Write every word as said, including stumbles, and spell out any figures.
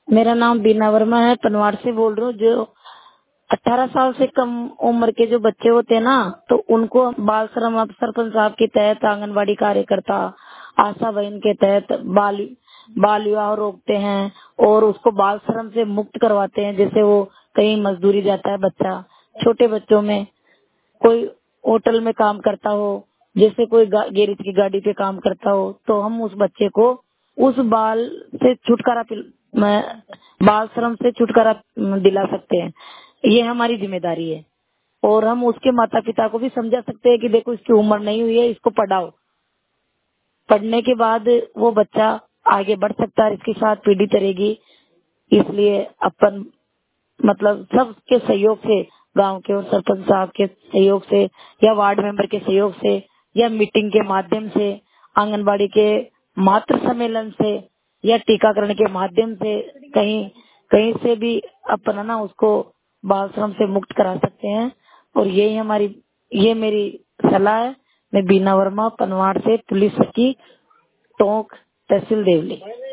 मेरा नाम बीना वर्मा है, पनवाड़ से बोल रही हूँ। जो अठारह साल से कम उम्र के जो बच्चे होते हैं ना, तो उनको बाल श्रम अब सरपंच साहब के तहत, आंगनबाड़ी कार्यकर्ता, आशा बहन के तहत बाल बाल विवाह रोकते हैं और उसको बाल श्रम से मुक्त करवाते हैं। जैसे वो कहीं मजदूरी जाता है बच्चा, छोटे बच्चों में कोई होटल में काम करता हो, जैसे कोई गा- गैरेज की गाड़ी पे काम करता हो, तो हम उस बच्चे को उस बाल से छुटकारा पिल- म- बाल श्रम से छुटकारा म, दिला सकते हैं। ये हमारी जिम्मेदारी है। और हम उसके माता पिता को भी समझा सकते हैं कि देखो इसकी उम्र नहीं हुई है, इसको पढ़ाओ। पढ़ने के बाद वो बच्चा आगे बढ़ सकता है, इसके साथ पीढ़ी तरेगी। इसलिए अपन मतलब सबके सहयोग से, गांव के और सरपंच साहब के सहयोग से या वार्ड मेंबर के सहयोग से या मीटिंग के माध्यम से, आंगनबाड़ी के मातृ सम्मेलन से या टीकाकरण के माध्यम से, कहीं कहीं से भी अपन है ना उसको बाल श्रम से मुक्त करा सकते हैं। और यही हमारी ये मेरी सलाह है। मैं बीना वर्मा, पनवाड़ से, पुलिस की टोंक, तहसील देवली।